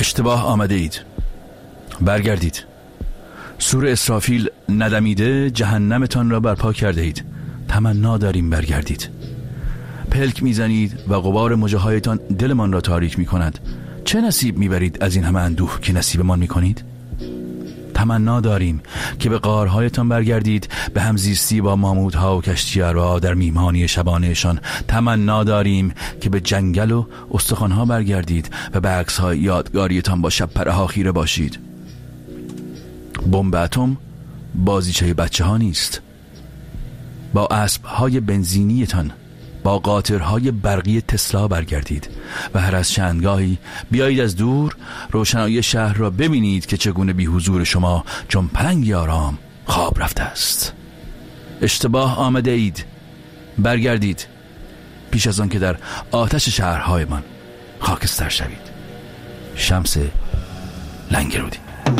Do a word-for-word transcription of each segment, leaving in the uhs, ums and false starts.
اشتباه آمده اید. برگردید. سور اسرافیل ندمیده جهنمتان را برپا کرده اید. تمنا داریم برگردید. پلک میزنید و غبار مژه‌هایتان دلمان را تاریک میکند. چه نصیب میبرید از این همه اندوه که نصیبمان میکنید؟ تمنا داریم که به غارهایتان برگردید، به همزیستی با مامودها و کشتیارها در میهمانی شبانهشان. تمنا داریم که به جنگل و استخوانها برگردید و به عکس‌های یادگاریتان با شب پره‌ها خیره باشید. بمب اتم بازیچه بچه ها نیست. با اسب‌های بنزینیتان، با قاطرهای برقی تسلا برگردید و هر از چندگاهی بیایید از دور روشنایی شهر را ببینید که چگونه بی حضور شما چون پلنگی آرام خواب رفته است. اشتباه آمده اید. برگردید پیش از آن که در آتش شهرهایمان خاکستر شوید. شمس لنگرودی.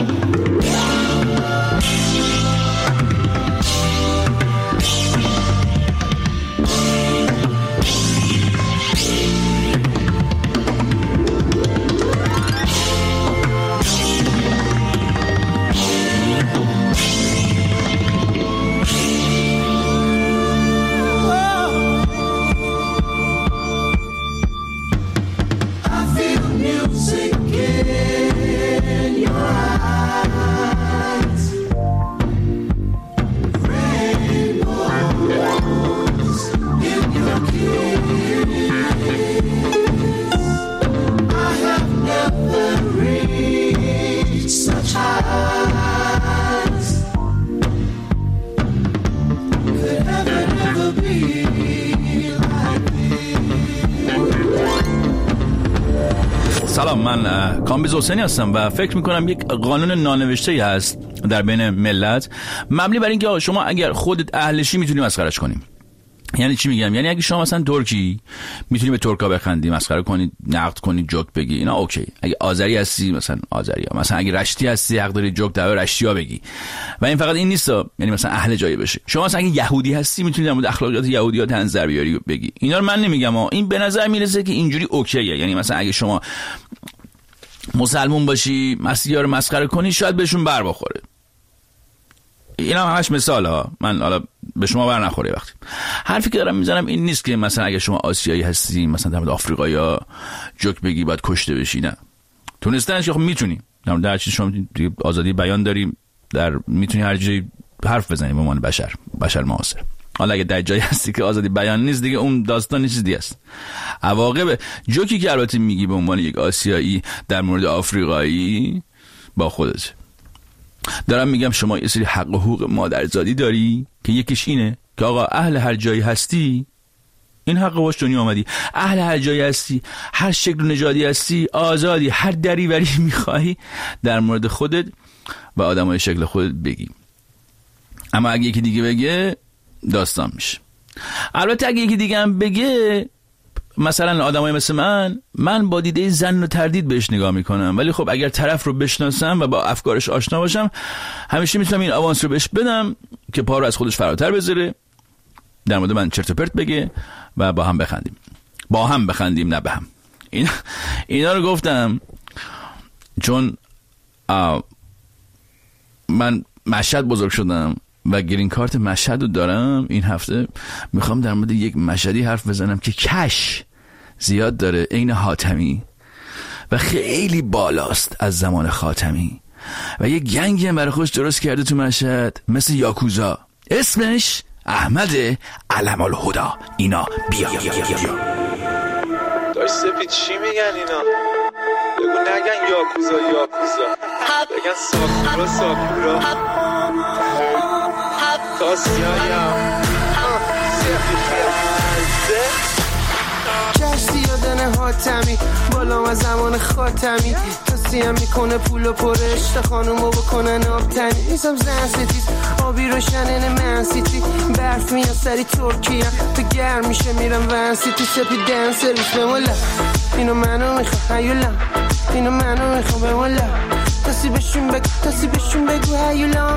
سلام، من کامبیز حسینی هستم و فکر میکنم یک قانون نانوشته هست در بین ملت مبنی بر اینکه شما اگر خودت اهلشی میتونی مسخرهش کنی. یعنی چی میگم؟ یعنی اگه شما مثلا ترکی میتونی به ترکا بخندی، مسخره کنی، نقد کنی، جوک بگی، اینا اوکی. اگه آذری هستی مثلا آذریا، مثلا اگه رشتی هستی حق داری جوک در رشتیا بگی. و این فقط این نیست، یعنی مثلا اهل جایی بشه. شما مثلا اگه یهودی هستی میتونی در مورد اخلاقیات یهودی‌ها تنظر بیاری بگی. اینا رو من نمیگم، این به نظر میرسه که اینجوری اوکیه. یعنی مثلا اگه شما مسلمون باشی مسیحا رو مسخره کنی شاید بهشون بر بخوره. اینا همش مثال ها، من حالا به شما بر نخوره. وقتی حرفی که دارم میزنم این نیست که مثلا اگه شما آسیایی هستی مثلا در مورد آفریقایی‌ها جوک بگی باید کشته بشی. نه، تونستنش که خب میتونی در مورد هر چیز شما آزادی بیان داری، در میتونی هر جایی حرف بزنی به عنوان بشر بشر معاصر. حالا اگه در جایی هستی که آزادی بیان نیست دیگه اون داستان چیز دیگه است. عواقب جوکی که البته میگی به عنوان یک آسیایی در مورد آفریقایی با خودت. دارم میگم شما یه سری حق و حقوق مادرزادی داری که یکیش اینه که آقا اهل هر جایی هستی این حق باش دنیا آمدی. اهل هر جایی هستی، هر شکل و نژادی هستی، آزادی، هر دریوری میخوای در مورد خودت و آدمای شکل خودت بگی. اما اگه یکی دیگه بگه داستان میشه. البته اگه یکی دیگه هم بگه، مثلا آدمای مثل من من با دیده ظن و تردید بهش نگاه میکنم، ولی خب اگر طرف رو بشناسم و با افکارش آشنا باشم همیشه میتونم این آوانس رو بهش بدم که پا رو از خودش فراتر بذاره، در مورد من چرت و پرت بگه و با هم بخندیم. با هم بخندیم نه به هم. این اینا رو گفتم چون من مشهد بزرگ شدم و گرین کارت مشهد رو دارم. این هفته میخوام در مورد یک مشهدی حرف بزنم که کش زیاد داره، عین حاتمی و خیلی بالاست از زمان خاتمی و یک گنگی هم برای خودش درست کرده تو مشهد مثل یاکوزا. اسمش احمد علم الهدا. اینا بیا بیا بیا بیا داشت سپید چی میگن اینا؟ بگو نگن یاکوزا یاکوزا، بگن ساکورا ساکورا تاسیایم سپید کشتی یادن حاتمی بالا از زمان خاتمی تاسیم میکنه پول و پرش تا خانومو بکنن آبتنی. نیستم زن ستیز آبی روشنن من سیتی برف میاد سری ترکیه تو گرم میشه میرم ون سیتی سپید دن سرویس به مولا اینو منو میخوام هیولا اینو منو میخوام به مولا تاسی بشون بگو تاسی بشون بگو هیولا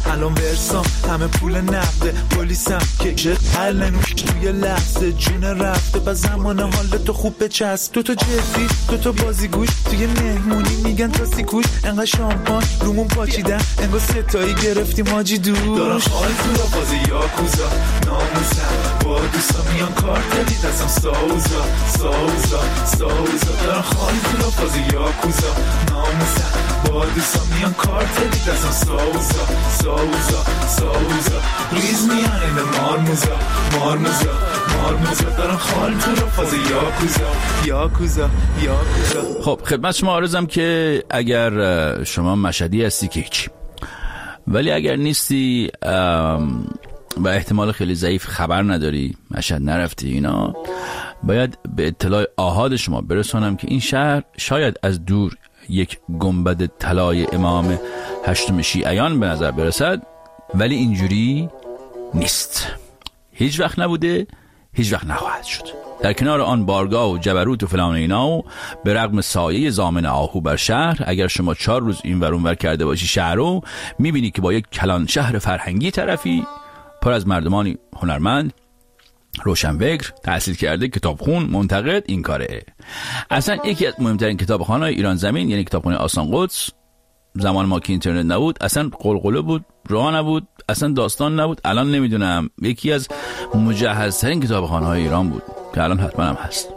الان ورسام همه پول نقده، پلیسم که چه حل نمیشه توی لحظه، جون رفته با زمان حالتو خوب بچسب، دوتا جدی دوتا بازیگوش توی مهمونی میگن تا سیکوش، انقدر شامپان رومون پاچیدن انگار ستایی گرفتیم حاجی دور، دارم حال تو را بازی یاکوزا ناموسم با دوستا میان کارتلی دستم ساوزا ساوزا ساوزا، دارم حال تو را بازی یاکوزا ناموسم با دوستا میان کارتلی دستم ساوزا ساوزا ساوزا، ریز میان این مارموزا مارموزا مارموزا، دارم حال تو را بازی یاکوزا یاکوزا یاکوزا. خب خدمت شما عرضم که اگر شما مشهدی هستی که هیچ، ولی اگر نیستی و احتمال خیلی ضعیف خبر نداری، مشهد نرفتی اینا، باید به اطلاع آحاد شما برسانم که این شهر شاید از دور یک گنبد طلای امام هشتم شیعیان به نظر برسد، ولی اینجوری نیست، هیچ وقت نبوده، هیچ وقت نخواهد شد. در کنار آن بارگاه و جبروت و فلان اینا و به رغم سایه زامن آهو بر شهر، اگر شما چهار روز این ور اون ور کرده باشی شهر رو، میبینی که با یک کلان شهر فرهنگی طرفی، پر از مردمانی هنرمند، روشنفکر، تحصیل کرده، کتابخون، منتقد، این کاره. اصلا یکی از مهمترین کتابخانه‌های ایران زمین یعنی کتابخانه آستان قدس، زمان ما که اینترنت نبود اصلا قلقله بود، راه نبود، اصلا داستان نبود. الان نمیدونم یکی از مجهزترین کتابخانه‌های ایران بود که الان حتما هم هست.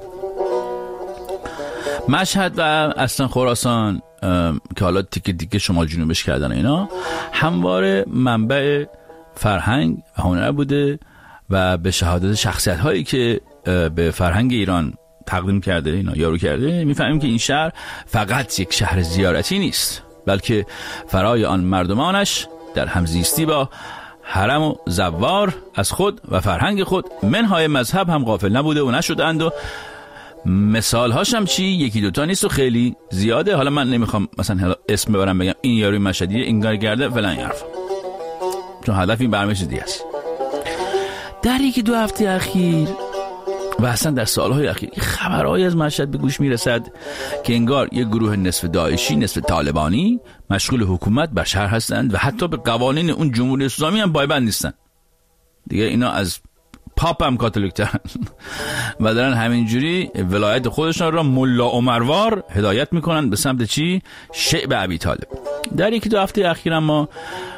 مشهد و اصلا خراسان که حالا تیکه تیکه شمال جنوبش کردن اینا، همواره منبع فرهنگ و هنر بوده و به شهادت شخصیت هایی که به فرهنگ ایران تقدیم کرده اینا یارو کرده، میفهمیم که این شهر فقط یک شهر زیارتی نیست، بلکه فرای آن مردمانش در همزیستی با حرم و زوار از خود و فرهنگ خود منهای مذهب هم غافل نبوده و نشدند. و مثال هاشم چی؟ یکی دوتا نیست و خیلی زیاده. حالا من نمیخوام مثلا اسم ببرم بگم این یاروی مشهدیه، این کار کرده فلان حرف، چون هدف این برنامه چیزی است. در یکی دو هفته اخیر و اصلا در سالهای اخیر خبرهایی از مشهد به گوش میرسد که انگار یک گروه نصف داعشی نصف طالبانی مشغول حکومت بر شهر هستند و حتی به قوانین اون جمهوری اسلامی هم پایبند نیستن دیگه. اینا از پاپ هم کاتولیک‌ترن و دارن همینجوری ولایت خودشان را ملا عمروار هدایت میکنن به سمت چی؟ شعب ابی طالب. در یکی دو هفته اخیر ما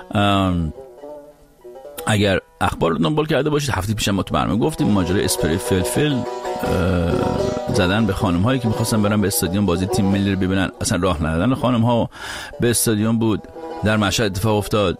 اگر اخبار رو دنبال کرده باشید، هفته پیش ما تو برنامه گفتیم ماجرای اسپری فلفل زدن به خانم هایی که میخواستن برن به استادیوم بازی تیم ملی رو ببینن، اصلا راه ندادن خانم ها به استادیوم بود، در مشهد اتفاق افتاد.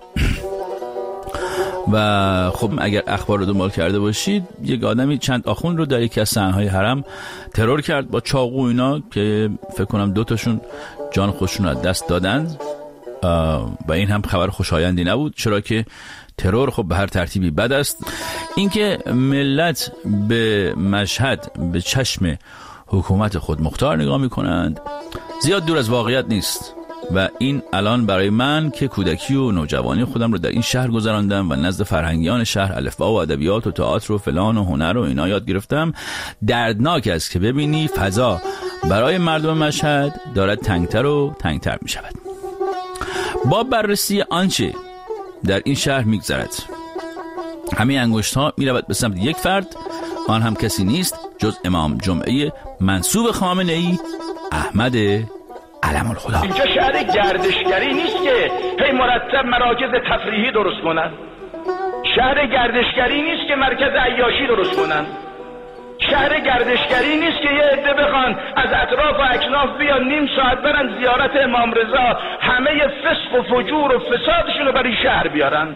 و خب اگر اخبار رو دنبال کرده باشید، یک آدمی چند آخوند رو در یکی از صحنه‌های حرم ترور کرد با چاقو اینا که فکر کنم دو تاشون جان خودشون رو از دست دادن و این هم خبر خوشایندی نبود، چرا که ترور خب به هر ترتیبی بد است. اینکه ملت به مشهد به چشم حکومت خود مختار نگاه میکنند زیاد دور از واقعیت نیست و این الان برای من که کودکی و نوجوانی خودم رو در این شهر گذراندم و نزد فرهنگیان شهر الفبا و ادبیات و تئاتر و فلان و هنر و اینا یاد گرفتم، دردناک است که ببینی فضا برای مردم مشهد دارد تنگتر و تنگتر می شود. با بررسی آنچه در این شهر میگذرد، همه انگشت ها می رود به سمت یک فرد، آن هم کسی نیست جز امام جمعه منسوب خامنه ای احمد علم الخدا. اینجا شهر گردشگری نیست که هی مرتب مراکز تفریحی درست کنن، شهر گردشگری نیست که مرکز عیاشی درست کنن، شهر گردشگری نیست که یه عده بخوان از اطراف و اکناف بیان نیم ساعت برن زیارت امام رضا، همه فسق و فجور و فسادشون رو برای شهر بیارن.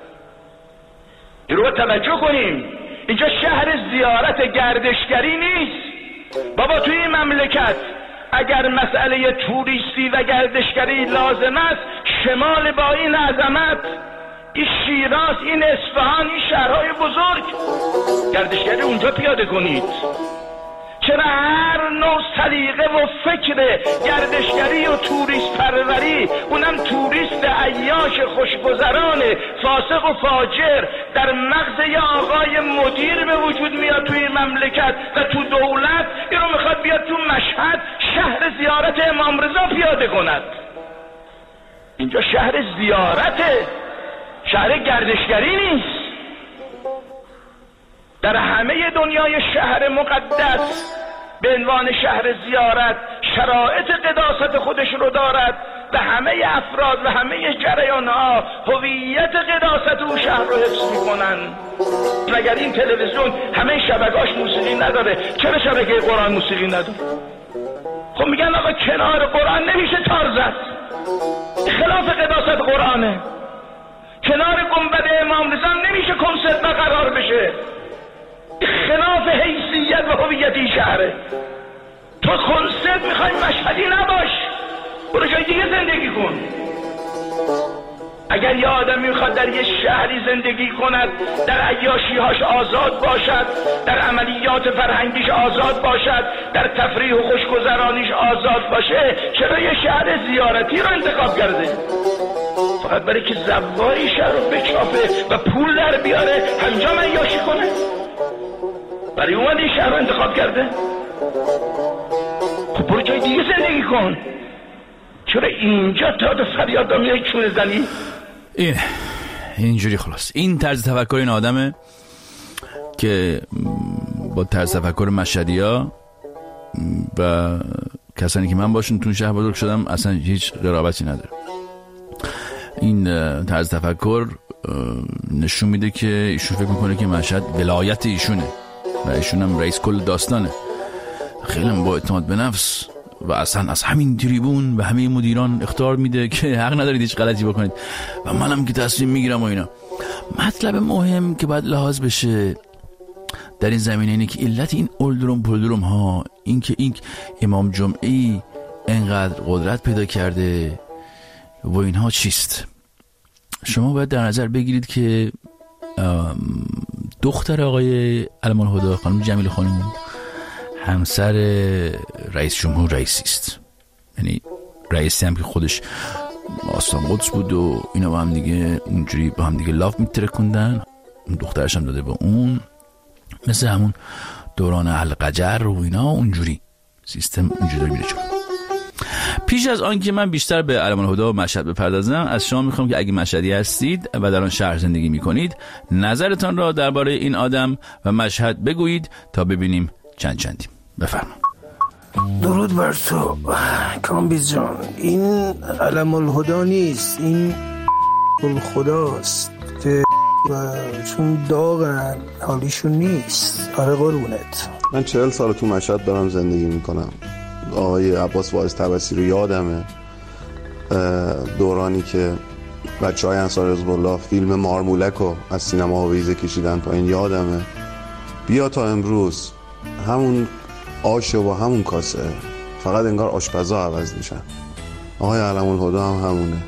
رو توجه کنیم، اینجا شهر زیارت گردشگری نیست. بابا توی این مملکت اگر مسئله توریستی و گردشگری لازم است، شمال با این عظمت، این شیراز، این اصفهان، این شهرهای بزرگ، گردشگری اونجا پیاده کنید. چرا هر نوع سلیقه و فکر گردشگری و توریست پروری، اونم توریست عیاش خوشگذران فاسق و فاجر، در مغز یه آقای مدیر به وجود میاد توی مملکت و تو دولت، این رو میخواد بیاد تو مشهد شهر زیارت امام رضا پیاده کند. اینجا شهر زیارته، شهر گردشگری نیست. در همه دنیای شهر مقدس به عنوان شهر زیارت شرایط قداست خودش رو دارد و همه افراد و همه جریان‌ها هویت قداست اون شهر رو حفظ می‌کنن. مگر این تلویزیون همه شبکه‌اش موسیقی نداره؟ چرا شبکه قرآن موسیقی نداره؟ خب میگن آقا کنار قرآن نمیشه تار زد، خلاف قداست قرآنه. کنار گنبد امام رضا نمیشه کنسرت برقرار بشه، خلاف حیثیت و هویت این شهره. تو کنسرت میخوای مشهدی نباش، برو جای دیگه زندگی کن. اگر یه آدمی میخواد در یه شهری زندگی کند، در عیاشی‌هاش آزاد باشد، در عملیات فرهنگیش آزاد باشد، در تفریح و خوشگذرانیش آزاد باشه، چرا یه شهر زیارتی رو انتخاب کرده؟ فقط برای که زواری شهر رو بچافه و پول در بیاره همینجا من عیاشی کنه؟ برای اومد این شهر رو انتخاب کرده؟ خب برو جای دیگه زندگی کن. چرا اینجا تا به فریاد دامی یک چونه زنی؟ این اینجوری خلاص این طرز تفکر این آدمه که با طرز تفکر مشهدی‌ها و کسانی که من باشون تو شهر بزرگ شدم اصلا هیچ قرابتی نداره. این طرز تفکر نشون میده که ایشون فکر میکنه که مشهد ولایت ایشونه و ایشون هم رئیس کل داستانه. خیلی با اعتماد به نفس و اصلا از همین تریبون و همه مدیران اخطار میده که حق ندارید هیچ غلطی بکنید و منم که تصمیم میگیرم و اینا. مطلب مهم که باید لحاظ بشه در این زمینه اینه که علت این اولدروم پولدروم ها، این که این امام جمعی انقدر قدرت پیدا کرده و اینها چیست. شما باید در نظر بگیرید که دختر آقای علم الهدی خانم جمیل خانم همسر رئیس جمهور رئیسی است، یعنی رئیسی هم که خودش آستان قدس بود و اینا با هم دیگه اونجوری با هم دیگه لاف میترکوندن. اون دخترش هم داده به اون، مثل همون دوران القجر و اینا، اونجوری سیستم اونجوری داره میره جلو. پیش از آن که من بیشتر به علم الهدی و مشهد بپردازم، از شما میخوام که اگه مشهدی هستید و در آن شهر زندگی میکنید نظرتان را درباره این آدم و مشهد بگویید تا ببینیم چند چندیم. بفرمایید. درود بر تو کامبیز جان. این علم الهدی نیست، این الخداست که چون داغن حالیشون نیست. آره قربونت. من چهل سال تو مشهد دارم زندگی میکنم. آقای عباس واعظ طبسی رو یادمه، دورانی که بچه های انصار حزب الله فیلم مارمولک رو از سینما هویزه کشیدن پایین یادمه. بیا تا امروز همون آش و همون کاسه، فقط انگار آشپزا عوض میشن. آقای علم الهدی هم همونه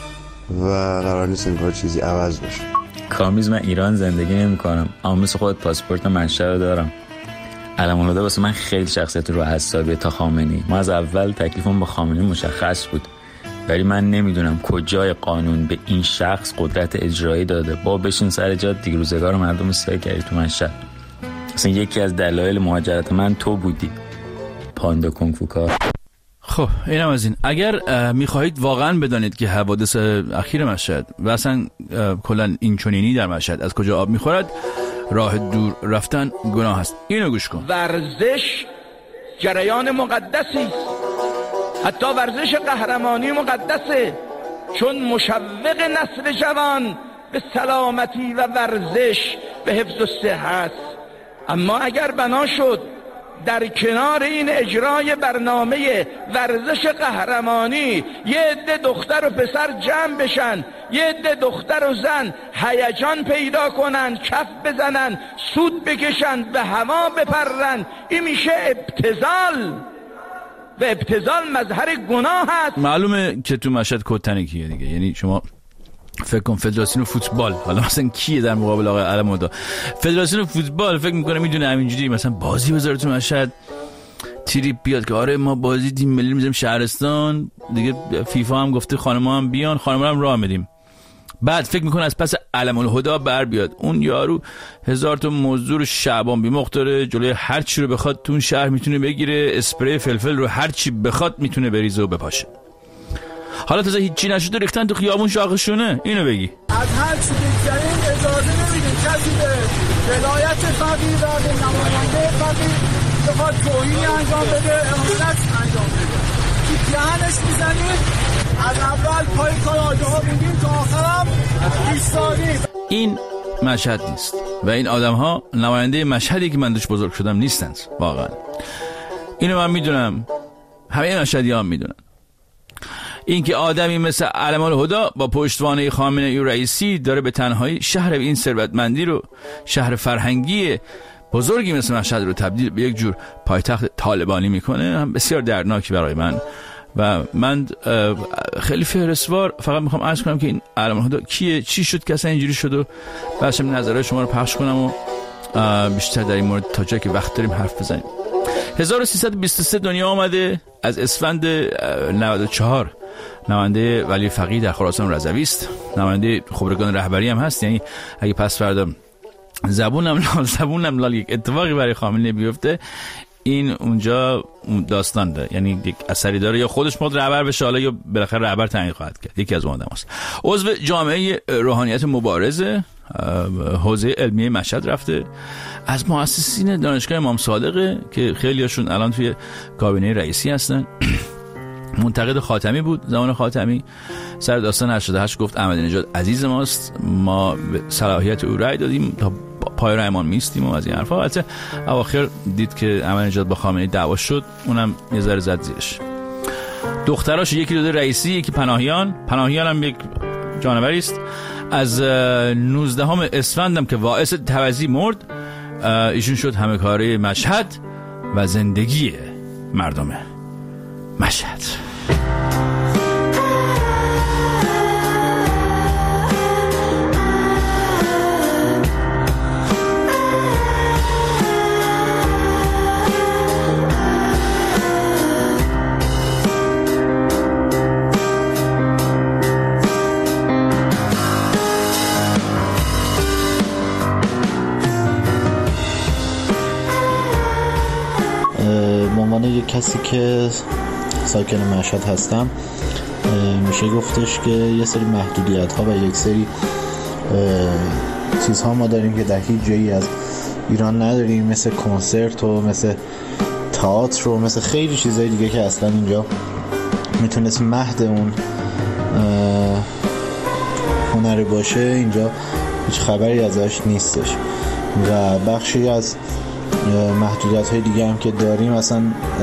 و قرار نیست انگار چیزی عوض بشه. کامیز من ایران زندگی نمی کنم، اما مثل خود پاسپورت منشأ دارم. علم الهدی واسه من خیلی شخصیت رو حسابیه تا خامنه‌ای. ما از اول تکلیفمون با خامنه‌ای مشخص بود، ولی من نمیدونم کجای قانون به این شخص قدرت اجرایی داده. با بشین سر جات دیگه، روزگار مردم رو سیاه کردی تو مشهد. اصلا یکی از دلایل مهاجرت من تو بودی، پاندا کنگفو کار. خب اینم از این. اگر میخواهید واقعا بدانید که حوادث اخیر مشهد و اصلا کلا این چنینی در مشهد از کجا آب میخورد، راه دور رفتن گناه است. اینو گوش کن. ورزش جریان مقدسی است، حتی ورزش قهرمانی مقدسه، چون مشوق نسل جوان به سلامتی و ورزش به حفظ و صحت. اما اگر بنا شد در کنار این اجرای برنامه ورزش قهرمانی یه عده دختر و پسر جمع بشن، یه عده دختر و زن هیجان پیدا کنن، کف بزنن، سود بکشن، به هوا بپرن، این میشه ابتذال و ابتذال مظهر گناه هست. معلومه که تو مشهد کتنه کیه دیگه. یعنی شما فکر کن فدراسیون فوتبال، حالا مثلا کیه در مقابل آقای علم الهدی؟ فدراسیون فوتبال فکر میکنه میدونه همینجوری مثلا بازی بذاره تو مشهد، تریپ بیاد که آره ما بازی تیم ملی میذاریم شهرستان دیگه، فیفا هم گفته خانم‌ها هم بیان، خانم‌ها هم راه میدیم. بعد فکر میکنه از پس علم الهدی بر بیاد. اون یارو هزار تا مزدور شعبان بی مقداره، جلوی هر چی رو بخواد تو اون شهر میتونه بگیره، اسپری فلفل رو هر چی بخواد میتونه بریزه و بپاشه. حالا تازه هیچی نشده ریختن تو خیابون شاخشونه. اینو بگی. از هر چی بگذاریم اجازه نمیدیم کسی به ولایت فقیه و به نماینده فقیه بخواد توهینی انجام بده، اهانت انجام بده. که دهنش میزنیم، از اول پای کار آجه ها بودیم تا آخرم ایستادیم. این مشهد نیست و این آدم ها نماینده مشهدی که من دوش بزرگ شدم نیستند. واقعا اینو من میدونم، همه مشهدی ها میدونن. این که آدمی مثل علم الهدا با پشتوانه خامنه‌ای و رئیسی داره به تنهایی شهر این ثروتمندی رو، شهر فرهنگی بزرگی مثل مشهد رو تبدیل به یک جور پایتخت طالبانی میکنه، هم بسیار دردناکی برای من. و من خیلی فهرستوار فقط میخوام عرض کنم که این علم الهدا کیه، چی شد که اصلا اینجوری شد و بعدش نظرهای شما رو پخش کنم و بیشتر در این مورد تا جایی که وقت داریم حرف بزنیم. هزار و سیصد و بیست و سه دنیا آمده. از اسفند نود و چهار نماینده ولی فقیه در خراسان رضوی است. نماینده خبرگان رهبری هم هست. یعنی اگه پس فردا زبونم لال زبونم لال یک اتفاقی برای خامنه‌ای بیفته، این اونجا داستان داره، یعنی یک اثری داره، یا خودش مد رهبر بشه حالا یا بالاخره رهبر تعیین خواهد کرد. یکی از اون آدماست. عضو جامعه روحانیت مبارزه حوزه علمیه مشهد رفته. از مؤسسین دانشگاه امام صادقه که خیلیاشون الان توی کابینه رئیسی هستن. منتقد خاتمی بود زمان خاتمی. سر داستان هشتاد و هشت گفت احمدی نژاد عزیز ماست، ما به صلاحیت او رأی دادیم تا پای رایمان میستیم و از این حرفا. البته اواخر دید که احمدی نژاد با خامنه‌ای دعوا شد، اونم یه ذره زد زیرش. دختراش یکی داده رئیسی، یکی پناهیان. پناهیان هم یک جانوری است. از نوزدهم اسفند هم که واعظ توزی مرد، ایشون شد همه کاره مشهد و زندگی مردم مشهد. یک کسی که ساکن مشهد هستم، میشه گفتش که یه سری محدودیت ها و یک سری چیزها ما داریم که در هیچ جایی از ایران نداریم، مثل کنسرت و مثل تئاتر و مثل خیلی چیزهای دیگه که اصلا اینجا میتونست مهد اون هنر باشه، اینجا هیچ خبری ازش نیستش. و بخشی از محدودیت های دیگه هم که داریم اصلا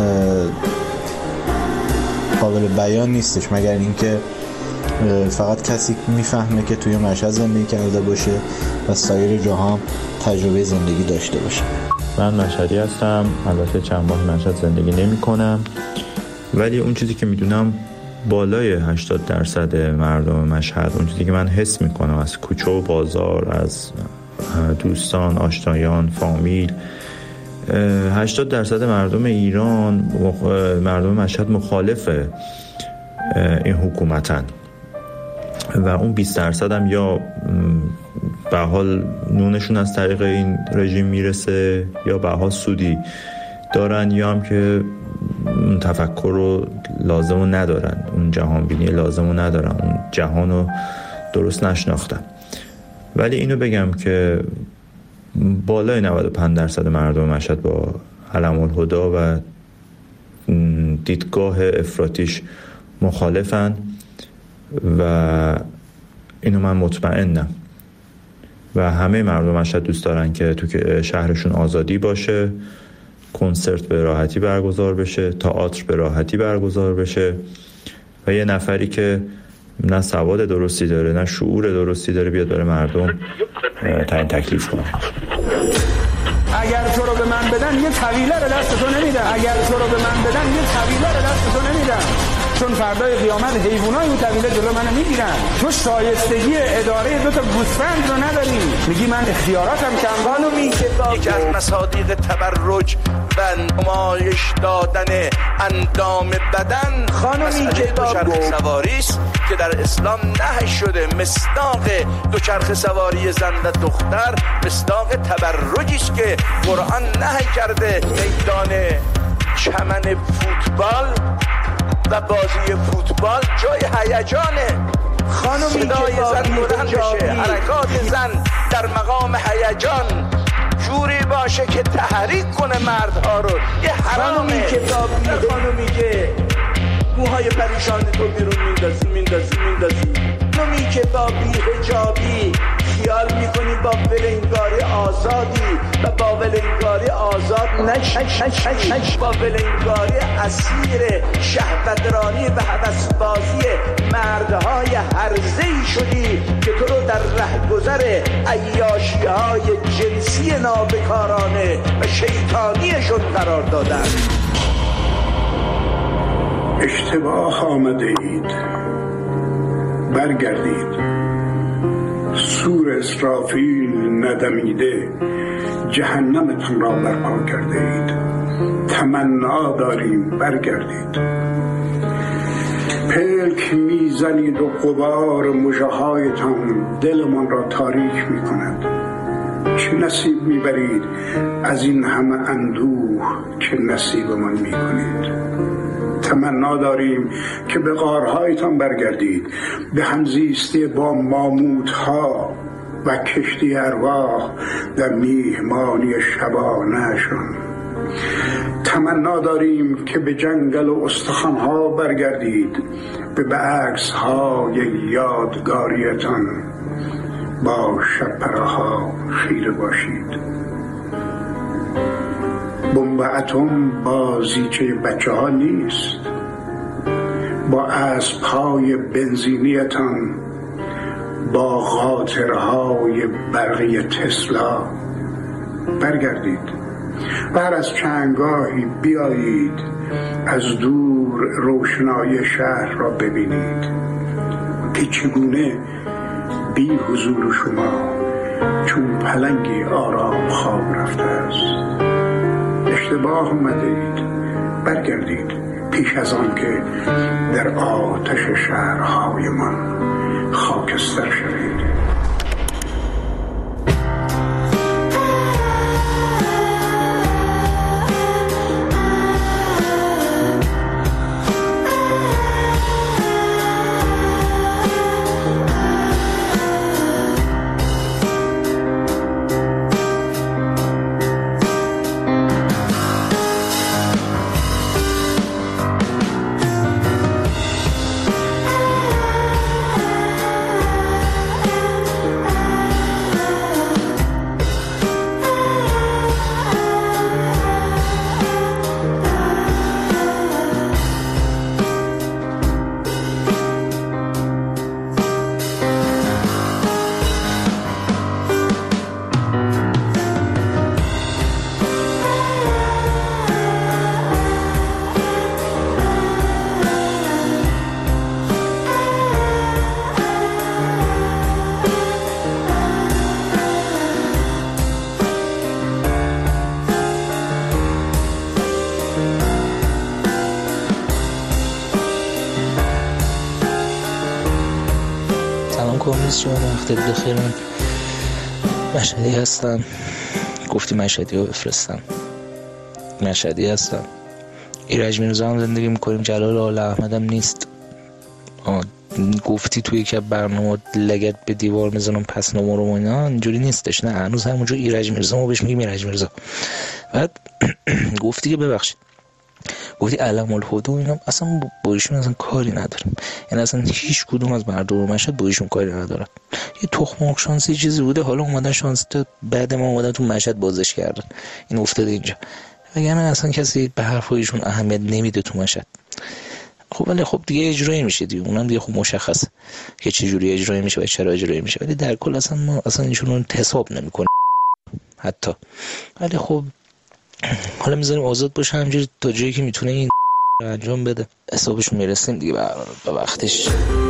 قابل بیان نیستش، مگر اینکه فقط کسی میفهمه که توی مشهد زندگی کرده باشه و سایر جاها هم تجربه زندگی داشته باشه. من مشهدی هستم، البته چند ماه مشهد زندگی نمی کنم، ولی اون چیزی که میدونم بالای هشتاد درصد مردم مشهد، اون چیزی که من حس میکنم از کوچه و بازار، از دوستان، آشنایان، فامیل، هشتاد درصد مردم ایران، مردم مشهد مخالف این حکومتن و اون بیست درصد هم یا به حال نونشون از طریق این رژیم میرسه یا به حال سودی دارن، یا هم که اون تفکر رو لازم رو ندارن، اون جهان بینی لازم رو ندارن، اون جهان رو درست نشناختن. ولی اینو بگم که بالای نود و پنج درصد مردم مشهد با علم الهدا و دیدگاه افراطیش مخالفن و اینو من مطمئنم. و همه مردم مشهد دوست دارن که تو شهرشون آزادی باشه، کنسرت به راحتی برگزار بشه، تئاتر به راحتی برگزار بشه و یه نفری که نه سواد درستی داره نه شعور درستی داره بیاد برای مردم تعیین تکلیف کنه. اگر تو رو به من بدن یه طویله به دست تو نمیدن، اگر تو رو به من بدن یه طویله به دست تو نمیدن، چون فردای قیامت حیوانای اون طویله جلو منو میگیرن. تو شایستگی اداره دو تا گوسفند رو نداری، میگی من اختیاراتم کم. خانومی که یکی از مصادیق تبرج و نمایش دادن اندام بدن، خانومی که دوچرخه سواری است که در اسلام نهی شده. مصداق دوچرخه سواری زن و دختر مصداق تبرجی است که قرآن نهی کرده. میدان چمن فوتبال و بازی فوتبال جای هیجانه. خانمی صدای زن بلند بشه، حرکات زن در مقام هیجان جوری باشه که تحریک کنه مردها رو. یه حرامی که تابیه، خانمی که موهای پریشان تو بیرون میندازی میندازی میندازی خانمی که با بی‌حجابی خیال میکنی با ولنگاری آزادی و با ولنگاری آزاد نش نش نش نش نش با ولنگاری اسیر شهوترانی و هوسبازی مردهای هرزه‌ای شدی که تو رو در رهگذر عیاشی‌های جنسی نابکارانه و شیطانیشون قرار دادن. اشتباه آمده اید، برگردید. سور اسرافیل ندمیده جهنمتون را برپا کرده اید. تمنا داریم برگردید. پلک میزنید و غبار مژه‌هایتان دلمان را تاریک میکند. چه نصیب میبرید از این همه اندوه که نصیبمان میکنید. تمنا داریم که به غارهایتان برگردید، به همزیستی با ماموتها و کشتی ارواح و میهمانی شبانه‌شان. تمنا داریم که به جنگل و استخوان‌ها برگردید، به عکس‌های یادگاریتان با شب‌پره‌ها خیره باشید. بمب اتم بازیچه بچه ها نیست. با اسب‌های بنزینیتان، با قاطرهای برقی تسلا برگردید و هر از چندگاهی بیایید از دور روشنایی شهر را ببینید که چگونه بی حضور شما چون پلنگی آرام خواب رفته است. اشتباه آمده اید، برگردید پیش از آن که در آتش شهرهایمان خاکستر شوید. شما وقتت بخیر. من مشهدی هستم. گفتی مشهدی رو بفرستم. مشهدی هستم. ایرج میرزا هم زندگی میکنیم. جلال آل احمد هم نیست. گفتی توی که برنامه لگت به دیوار میزنم پس نمارم و اینا، اینجوری نیستش. نه، هنوز همونجور ایرج میرزا ما بهش میگیم ایرج میرزا. بعد گفتی که ببخشید، گفتی علم الهدى اینا، اصلا با ایشون اصلا کاری ندارم. یعنی اصلا هیچ کدوم از مردم مشهد با ایشون کاری ندارن. یه تخم مرغ شانسی چیزی بوده، حالا اومدن شانس تا بعد ما اومدن تو مشهد بازش کردن، این افتاده اینجا. وگرنه اصلا کسی به حرفای ایشون اهمیت نمیده تو مشهد. خب ولی خب دیگه اجرایی میشه دیگه، اونم دیگه خب مشخصه که چه جوری اجرایی میشه و چرا اجرایی میشه، ولی در کل اصلا ما اصلا ایشون رو حساب نمیکنه حتی. ولی خب حالا میذاریم آزاد باشه همینجوری تا جایی که میتونه این انجام بده، حسابش میرسیم دیگه به وقتش.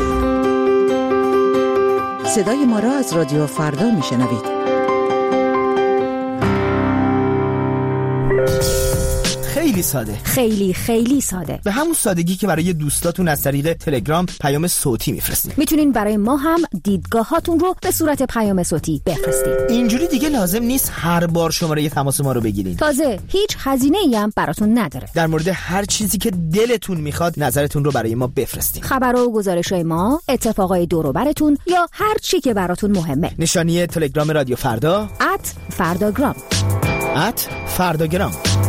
صدای ما را از رادیو فردا میشنوید. خیلی خیلی ساده، خیلی خیلی ساده، به همون سادگی که برای دوستاتون از طریق تلگرام پیام صوتی میفرستین. میتونین برای ما هم دیدگاهاتون رو به صورت پیام صوتی بفرستین. اینجوری دیگه لازم نیست هر بار شماره تماس ما رو بگیرین. تازه هیچ هزینه‌ای هم براتون نداره. در مورد هر چیزی که دلتون میخواد نظرتون رو برای ما بفرستین. خبر و گزارش‌های ما، اتفاقای دور و براتون یا هر چی که براتون مهمه. نشانی تلگرام رادیو فردا ات فرداگرام ات فرداگرام